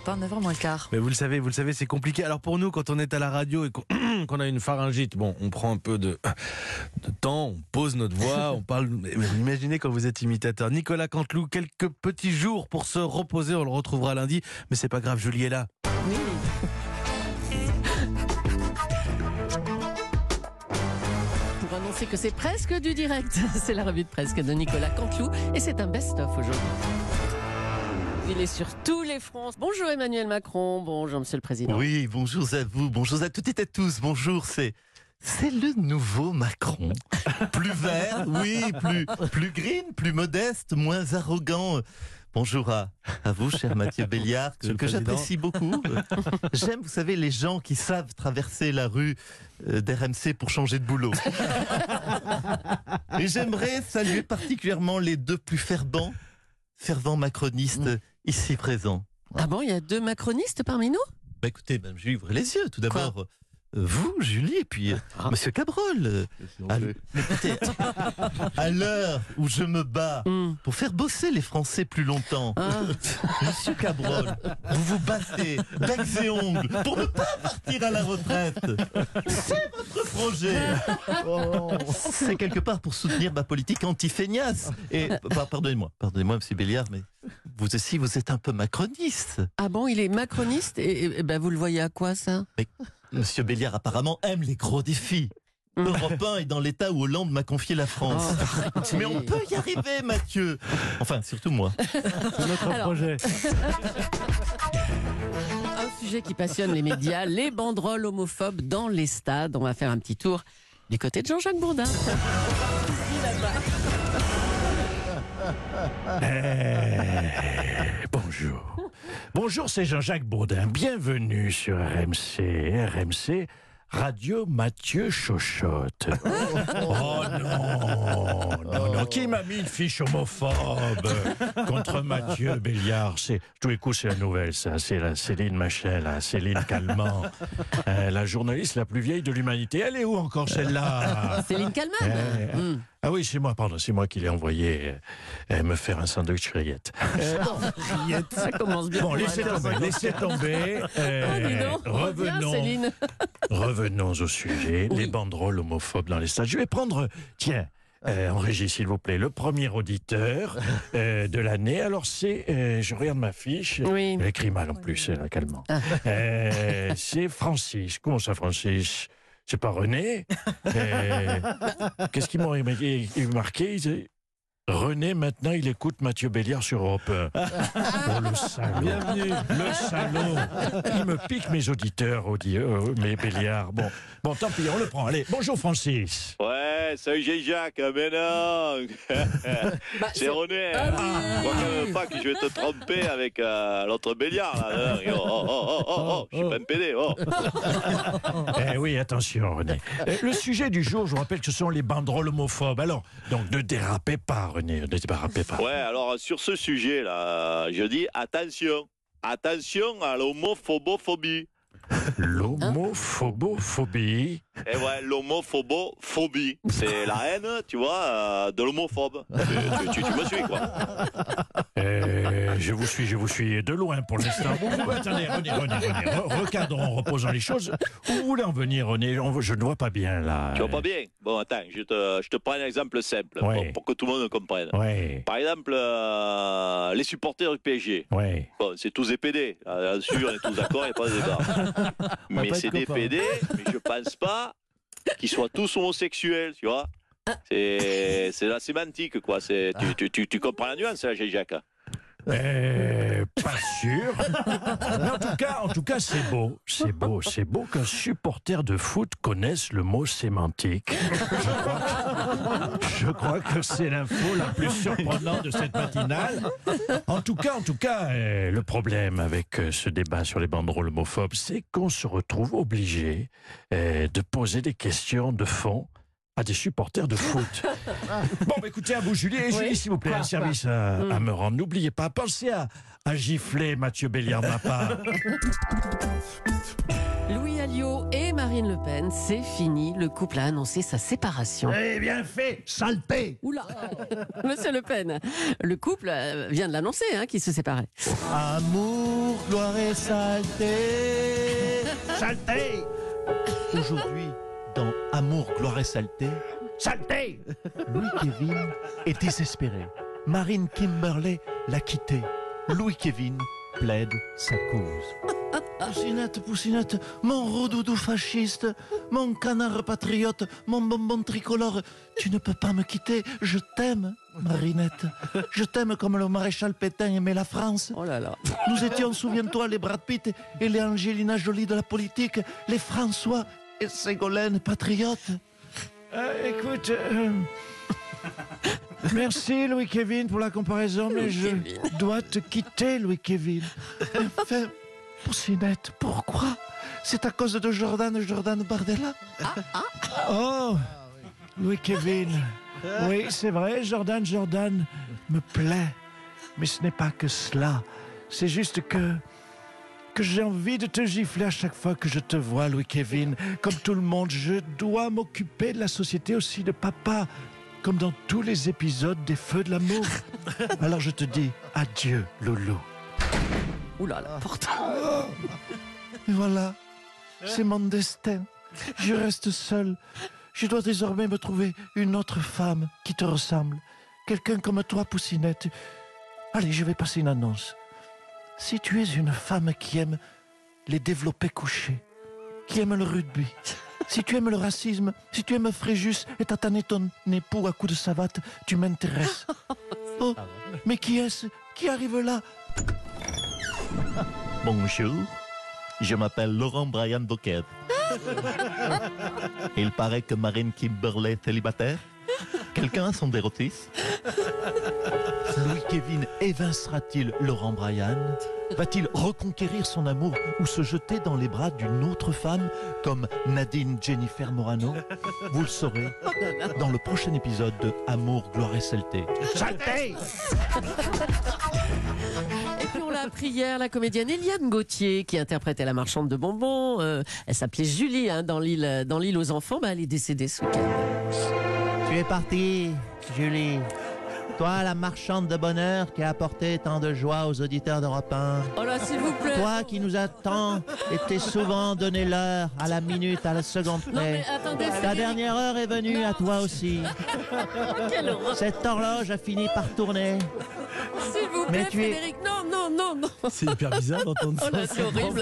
matin, 9h moins le quart. Mais vous le savez, c'est compliqué. Alors pour nous, quand on est à la radio et qu'on a une pharyngite, bon, on prend un peu de temps, on pose notre voix, on parle. Mais imaginez quand vous êtes imitateur. Nicolas Canteloup, quelques petits jours pour se reposer, on le retrouvera lundi. Mais c'est pas grave, Julie est là. Oui. Pour annoncer que c'est presque du direct, c'est la revue de presse de Nicolas Canteloup et c'est un best-of aujourd'hui. Il est sur tous les fronts. Bonjour Emmanuel Macron, bonjour Monsieur le Président. Oui, bonjour à vous, bonjour à toutes et à tous. Bonjour, c'est le nouveau Macron. Plus vert, oui, plus green, plus modeste, moins arrogant. Bonjour à vous, cher Mathieu Béliard, que j'apprécie beaucoup. J'aime, vous savez, les gens qui savent traverser la rue d'RMC pour changer de boulot. Et j'aimerais saluer particulièrement les deux plus fervents macronistes ici présents. Ah bon, il y a deux macronistes parmi nous ? Bah écoutez, Julie, ouvrez les yeux. Tout d'abord, vous, Julie, et puis Monsieur Cabrol. Écoutez, à l'heure où je me bats pour faire bosser les Français plus longtemps, Monsieur Cabrol, vous vous battez becs et ongles pour ne pas partir à la retraite. C'est votre projet. C'est quelque part pour soutenir ma politique anti-feignasse. Et pardonnez-moi, Monsieur Béliard, mais vous aussi, vous êtes un peu macroniste. Ah bon, il est macroniste et ben vous le voyez à quoi ça ? Mais Monsieur Béliard apparemment aime les gros défis. Europe 1 est dans l'état où Hollande m'a confié la France. Mais on peut y arriver, Mathieu. Enfin, surtout moi. C'est notre projet. Un sujet qui passionne les médias, les banderoles homophobes dans les stades. On va faire un petit tour du côté de Jean-Jacques Bourdin. Bonjour. Bonjour, c'est Jean-Jacques Bourdin. Bienvenue sur RMC, Radio Mathieu Chochotte. Oh non. Qui m'a mis une fiche homophobe contre Mathieu Béliard? Tous les coups, c'est la nouvelle, ça. C'est la Céline Machet, la Céline Calment. La journaliste la plus vieille de l'humanité. Elle est où encore, celle-là? Céline Calment. Ah oui, c'est moi, pardon, c'est moi qui l'ai envoyé me faire un sandwich rillettes. Ça commence bien. Bon, laissez tomber. Revenons au sujet, les banderoles homophobes dans les stades. Je vais prendre, en régie s'il vous plaît, le premier auditeur de l'année. Alors je regarde ma fiche, elle écrit mal en plus, calmement. C'est Francis. Comment ça, Francis? C'est pas René. Qu'est-ce qu'ils m'ont marqué? René, maintenant, il écoute Mathieu Béliard sur Europe 1. Oh, le salaud. Bienvenue. Le salaud. Il me pique mes auditeurs, mes Béliards. Bon, tant pis, on le prend. Allez, bonjour Francis. Ouais, salut Jacques, mais non. C'est René. Je crois quand même pas que je vais te tromper avec l'autre Béliard. Là. Je suis pas un PD. Oui, attention René. Le sujet du jour, je vous rappelle que ce sont les banderoles homophobes. Alors, donc ne dérapez pas René, ne dérapez pas. Ouais, alors sur ce sujet-là, je dis attention à l'homophobophobie. L'homophobophobie. Et ouais, l'homophobophobie. C'est la haine, tu vois, de l'homophobe. Tu me suis, quoi. Je vous suis de loin pour l'instant. Attendez, René, recadrons, reposons les choses. Où vous voulez en venir, René? Je ne vois pas bien, là. Tu vois pas bien? Bon, attends, je te prends un exemple simple, pour que tout le monde comprenne. Ouais. Par exemple, les supporters du PSG. Ouais. Bon, c'est tous des PD. Là-dessus, on est tous d'accord, il n'y a pas de débat. Mais c'est des PD, mais je pense pas qu'ils soient tous homosexuels, tu vois. C'est la sémantique, quoi. Tu comprends la nuance, là, Jacques? Pas sûr. Mais en tout cas, c'est beau. C'est beau qu'un supporter de foot connaisse le mot sémantique. Je crois que c'est l'info la plus surprenante de cette matinale. En tout cas, le problème avec ce débat sur les banderoles homophobes, c'est qu'on se retrouve obligé de poser des questions de fond à des supporters de foot. Bon, écoutez, à vous, Julie. Et Julie, s'il vous plaît, un service à me rendre. N'oubliez pas, pensez à gifler Mathieu Béliard de ma part. Louis Alliot et Marine Le Pen, c'est fini. Le couple a annoncé sa séparation. Eh bien fait, saleté. Oula, Monsieur Le Pen, le couple vient de l'annoncer, qu'il se séparait. Amour, gloire et saleté. Saleté. Aujourd'hui, dans Amour, gloire et saleté, Saleté. Louis Kevin est désespéré. Marine Kimberley l'a quitté. Louis Kevin plaide sa cause. Poussinette, Poussinette, mon rodoudou fasciste, mon canard patriote, mon bonbon tricolore, tu ne peux pas me quitter, je t'aime, Marinette. Je t'aime comme le maréchal Pétain aimait la France. Oh là là. Nous étions, souviens-toi, les Brad Pitt et les Angelina Jolie de la politique, les François et Ségolène patriotes. Écoute, merci Louis Kevin pour la comparaison, mais je dois te quitter, Louis Kevin. Enfin, Poussinette, pourquoi? C'est à cause de Jordan Bardella? Oh, Louis Kevin. Oui, c'est vrai, Jordan me plaît. Mais ce n'est pas que cela. C'est juste que j'ai envie de te gifler à chaque fois que je te vois, Louis Kevin. Comme tout le monde, je dois m'occuper de la société aussi, de papa. Comme dans tous les épisodes des Feux de l'amour. Alors je te dis adieu, Loulou. Ouh là là, pourtant. Et voilà, c'est mon destin. Je reste seul. Je dois désormais me trouver une autre femme qui te ressemble. Quelqu'un comme toi, Poussinette. Allez, je vais passer une annonce. Si tu es une femme qui aime les développés couchés, qui aime le rugby, si tu aimes le racisme, si tu aimes Fréjus et t'as tanné ton époux à coups de savate, tu m'intéresses. Oh, mais qui est-ce qui arrive là? Bonjour, je m'appelle Laurent Brian Bouquet. Il paraît que Marine Kimberley est célibataire. Quelqu'un a son dérotis? Louis Kevin évincera-t-il Laurent Brian? Va-t-il reconquérir son amour ou se jeter dans les bras d'une autre femme comme Nadine Jennifer Morano? Vous le saurez dans le prochain épisode de Amour, gloire et saleté. Saleté. Et puis on l'a appris hier, la comédienne Eliane Gauthier, qui interprétait la marchande de bonbons, elle s'appelait Julie dans l'île aux enfants, elle est décédée ce week-end. Tu es partie, Julie. Toi, la marchande de bonheur qui a apporté tant de joie aux auditeurs d'Europe 1. Oh là, s'il vous plaît. Toi qui nous as tant été souvent donné l'heure, à la minute, à la seconde Non près. mais attendez, Ta Frédéric. dernière heure est venue à toi aussi. Quelle horreur. Cette horloge a fini par tourner. S'il vous Mais plaît, tu es- Frédéric. Non. C'est hyper bizarre d'entendre Oh là, ça. c'est horrible.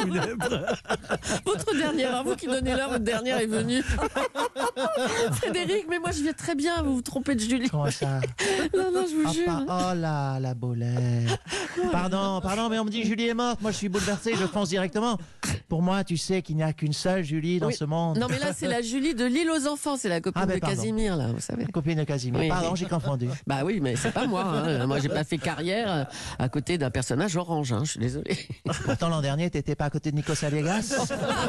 Votre dernière, à vous qui donnez l'heure, votre dernière est venue. Frédéric, mais moi je viens très bien, vous vous trompez de Julie. Comment ça? Non, je vous jure. Oh là, la bolette. Pardon, mais on me dit Julie est morte. Moi, je suis bouleversé, je fonce directement. Pour moi, tu sais qu'il n'y a qu'une seule Julie dans Oui. ce monde. Non mais là c'est la Julie de l'île aux enfants, c'est la copine de pardon. Casimir là, vous savez. Copine de Casimir. Oui. Pardon, j'ai confondu. Bah oui, mais c'est pas moi. Moi j'ai pas fait carrière à côté d'un personnage orange, je suis désolée. Pourtant, l'an dernier, t'étais pas à côté de Nico Saliegas.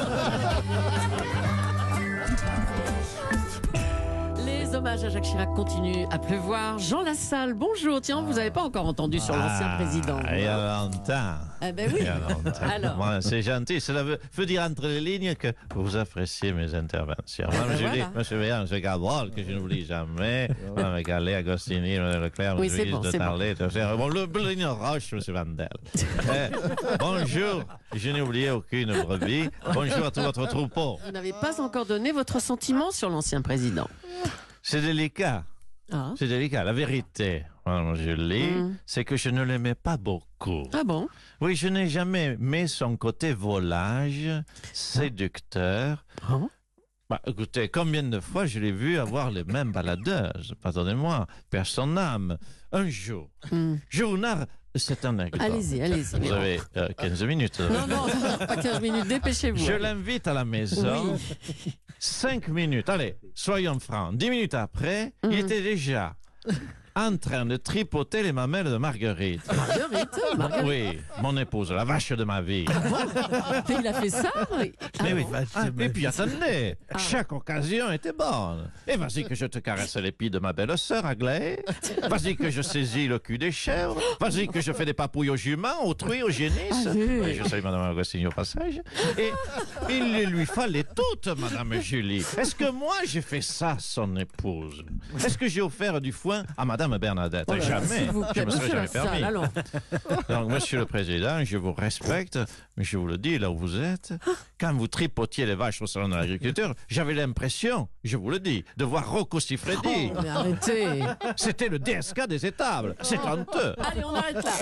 Les hommages à Jacques Chirac continuent à pleuvoir. Jean Lassalle, bonjour. Tiens, vous n'avez pas encore entendu sur l'ancien président. Il y a longtemps. Eh ben oui. Il y a longtemps. Alors. Moi, c'est gentil. Cela veut dire entre les lignes que vous appréciez mes interventions. Madame Julie, voilà. Monsieur Béan, M. Gabrol, que je n'oublie jamais. Madame Gallet, Agostini, Mme Leclerc, Oui, M. c'est Willis bon, de c'est bon. Tarlet. Bon, le ligne roche, M. Vandel. Bonjour, je n'ai oublié aucune brebis. Bonjour à tout votre troupeau. Vous n'avez pas encore donné votre sentiment sur l'ancien président. C'est délicat. Ah, C'est délicat. La vérité, Madame Julie, c'est que je ne l'aimais pas beaucoup. ah bon? Oui, je n'ai jamais aimé son côté volage, séducteur. Ah. Bah, écoutez, combien de fois je l'ai vu avoir les mêmes baladeuses? Pardonnez-moi, perd son âme. Un jour, Journard, c'est un anecdote. Allez-y. Vous avez 15 minutes. Non, pas 15 minutes, dépêchez-vous. Je l'invite à la maison. Oui. 5 minutes, allez, soyons francs. 10 minutes après, il était déjà en train de tripoter les mamelles de Marguerite. Marguerite. Oui, mon épouse, la vache de ma vie. Et il a fait ça? Mais oui. Et puis attendez, chaque occasion était bonne. Et vas-y que je te caresse l'épi de ma belle-sœur Aglaé. Vas-y que je saisis le cul des chèvres. Vas-y que je fais des papouilles aux juments, aux truies, aux génisses. Et je salue Madame Agostini au passage. Et il les lui fallait toutes, Madame Julie. Est-ce que moi j'ai fait ça, son épouse? Est-ce que j'ai offert du foin à Madame Bernadette? Jamais. Je me serais jamais permis. Donc, Monsieur le Président, je vous respecte, mais je vous le dis, là où vous êtes, quand vous tripotiez les vaches au salon de l'agriculture, j'avais l'impression, je vous le dis, de voir Rocco Siffredi. Mais arrêtez. C'était le DSK des étables. C'est honteux. Allez, on arrête là.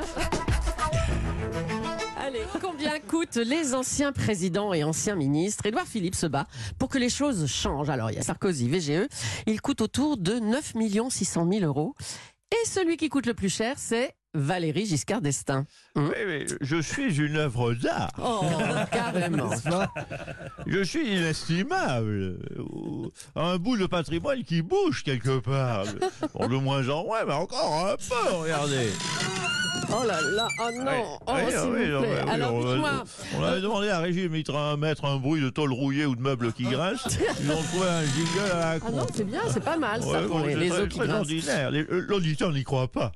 Allez, combien coûtent les anciens présidents et anciens ministres? Édouard Philippe se bat pour que les choses changent. Alors, il y a Sarkozy, VGE. Il coûte autour de 9 600 000 euros. Et celui qui coûte le plus cher, c'est Valéry Giscard d'Estaing. Oui, mais je suis une œuvre d'art. Oh, carrément. Je suis inestimable. Un bout de patrimoine qui bouge quelque part. Bon, de moins en moins, mais encore un peu, regardez. Oh là là, oh non, oh, Oui, s'il vous oui, plaît. oui, Alors, on dites-moi. On avait demandé à Régis de mettre un bruit de tôle rouillée ou de meubles qui grincent. Ils ont trouvé un jingle à la Ah con. non, c'est bien, c'est pas mal ça Ouais, pour bon, les c'est os qui très grincent. ordinaire. L'auditeur n'y croit pas.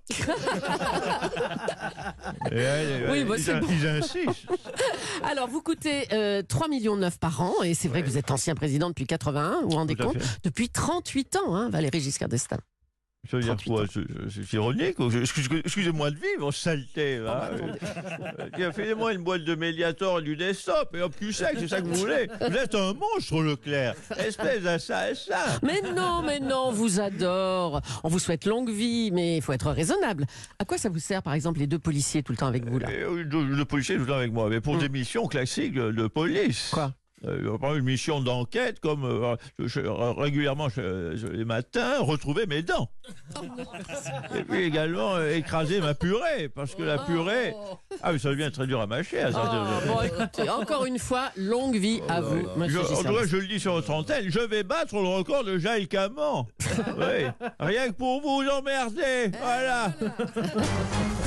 Oui, bah, c'est bon. Ils insistent. Alors, vous coûtez 3,9 millions par an, et c'est vrai que vous êtes ancien président depuis 81, vous vous rendez Tout à compte? fait. Depuis 38 ans, hein, Valéry Giscard d'Estaing. Ça veut dire quoi? C'est ironique. Excusez-moi de vivre, saleté. Filez-moi une boîte de Mediator et du desktop, et hop, tu sais que c'est ça que vous voulez. Vous êtes un monstre, Leclerc. Espèce d'assassin. Mais non, on vous adore. On vous souhaite longue vie, mais il faut être raisonnable. À quoi ça vous sert, par exemple, les deux policiers tout le temps avec vous, là? Le policier est tout le temps avec moi, mais pour des missions classiques de police. Quoi? Une mission d'enquête, comme régulièrement les matins, retrouver mes dents. Et puis également écraser ma purée, parce que la purée, ça devient très dur à mâcher. Bon, écoutez, encore une fois, longue vie à vous, monsieur En Giscard tout cas, d'Estaing. je le dis sur votre antenne, je vais battre le record de Jaël Caman. Oui. Rien que pour vous emmerder. Voilà.